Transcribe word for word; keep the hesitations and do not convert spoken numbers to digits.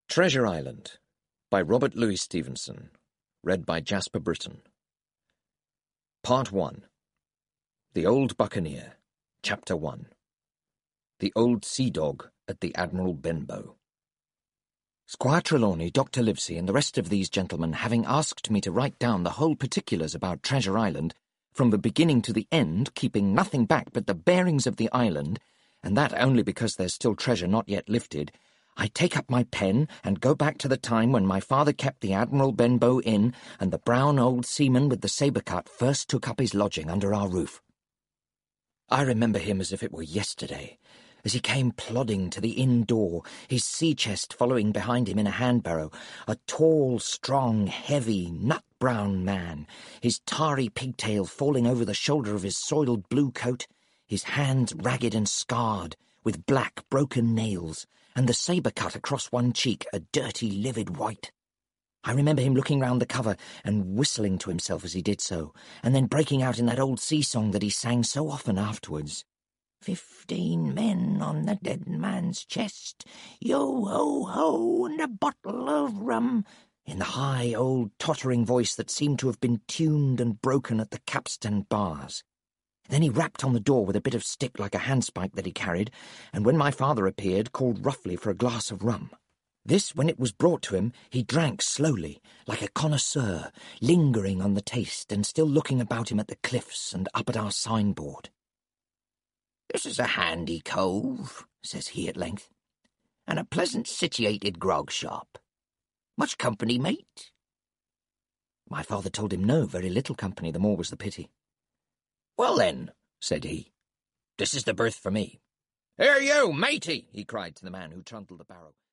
Treasure Island by Robert Louis Stevenson. Read by Jasper Britton. Part one. The Old Buccaneer. Chapter one. The Old Sea Dog at the Admiral Benbow. Squire Trelawney, Doctor Livesey, and the rest of these gentlemen having asked me to write down the whole particulars about Treasure Island, from the beginning to the end, keeping nothing back but the bearings of the island, and that only because there's still treasure not yet lifted, I take up my pen and go back to the time when my father kept the Admiral Benbow Inn and the brown old seaman with the sabre cut first took up his lodging under our roof. I remember him as if it were yesterday, as he came plodding to the inn door, his sea-chest following behind him in a hand-barrow, a tall, strong, heavy, nut-brown man, his tarry pigtail falling over the shoulder of his soiled blue coat, his hands ragged and scarred, with black, broken nails, and the sabre cut across one cheek, a dirty, livid white. I remember him looking round the cover and whistling to himself as he did so, and then breaking out in that old sea-song that he sang so often afterwards. Fifteen men on the dead man's chest, yo-ho-ho, and a bottle of rum, in the high, old, tottering voice that seemed to have been tuned and broken at the capstan bars. Then he rapped on the door with a bit of stick like a handspike that he carried, and when my father appeared, called roughly for a glass of rum. This, when it was brought to him, he drank slowly, like a connoisseur, lingering on the taste and still looking about him at the cliffs and up at our signboard. "This is a handy cove," says he at length, "and a pleasant sitiated grog shop. Much company, mate?" My father told him no, very little company, the more was the pity. "Well then," said he, "this is the berth for me. Here you, matey," he cried to the man who trundled the barrow.